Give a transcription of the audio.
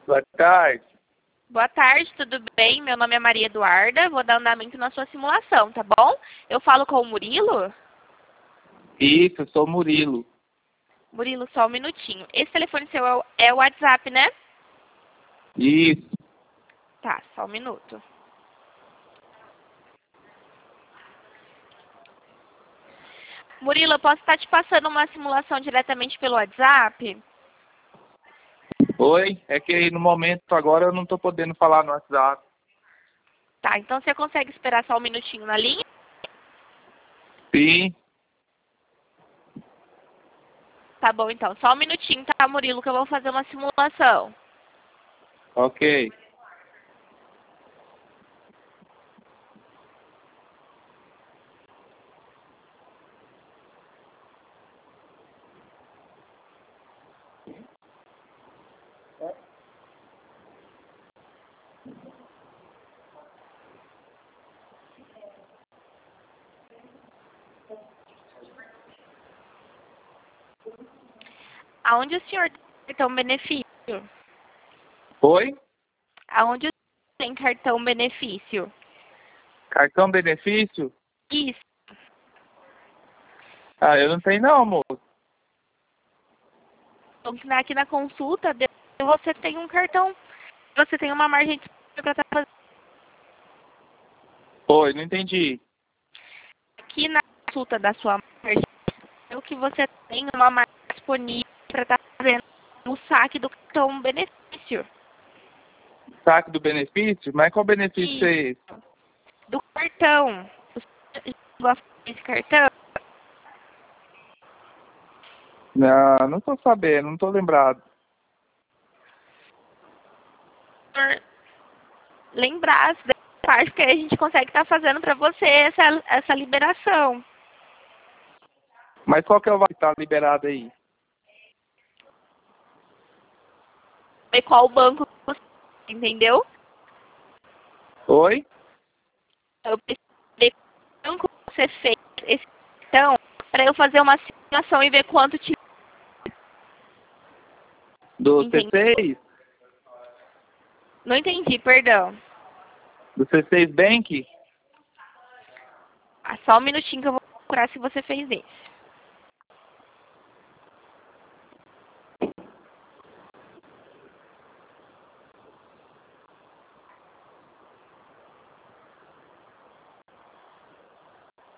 Boa tarde. Boa tarde, tudo bem? Meu nome é Maria Eduarda, vou dar andamento na sua simulação, tá bom? Eu falo com o Murilo? Isso, eu sou o Murilo. Murilo, só um minutinho. Esse telefone seu é o WhatsApp, né? Isso. Tá, só um minuto. Murilo, eu posso estar te passando uma simulação diretamente pelo WhatsApp? Oi, é que no momento agora eu não estou podendo falar no WhatsApp. Tá, então você consegue esperar só um minutinho na linha? Sim, Tá bom, então. Só um minutinho, tá, Murilo, que eu vou fazer uma simulação. ok. Aonde o senhor tem cartão benefício? Oi? Aonde o senhor tem cartão benefício? Cartão benefício? Isso. Ah, eu não tenho não, moço. Então, aqui na consulta, você tem um cartão, você tem uma margem disponível para estar fazendo. Oi, não entendi. Aqui na consulta da sua margem, é o que você tem uma margem disponível para estar fazendo o saque do cartão benefício. Saque do benefício? Mas qual benefício é Isso. esse? Do cartão. Você gosta desse cartão? Não, não tô sabendo, não tô lembrado. Lembrar da parte que a gente consegue estar fazendo para você essa liberação. Mas qual que é o valor que tá liberado aí? E qual banco você entendeu? Oi? Eu preciso ver qual banco você fez esse cartão para eu fazer uma simulação e ver quanto te Do entendeu? C6? Não entendi, perdão. Do C6 Bank? Ah, só um minutinho que eu vou procurar se você fez esse.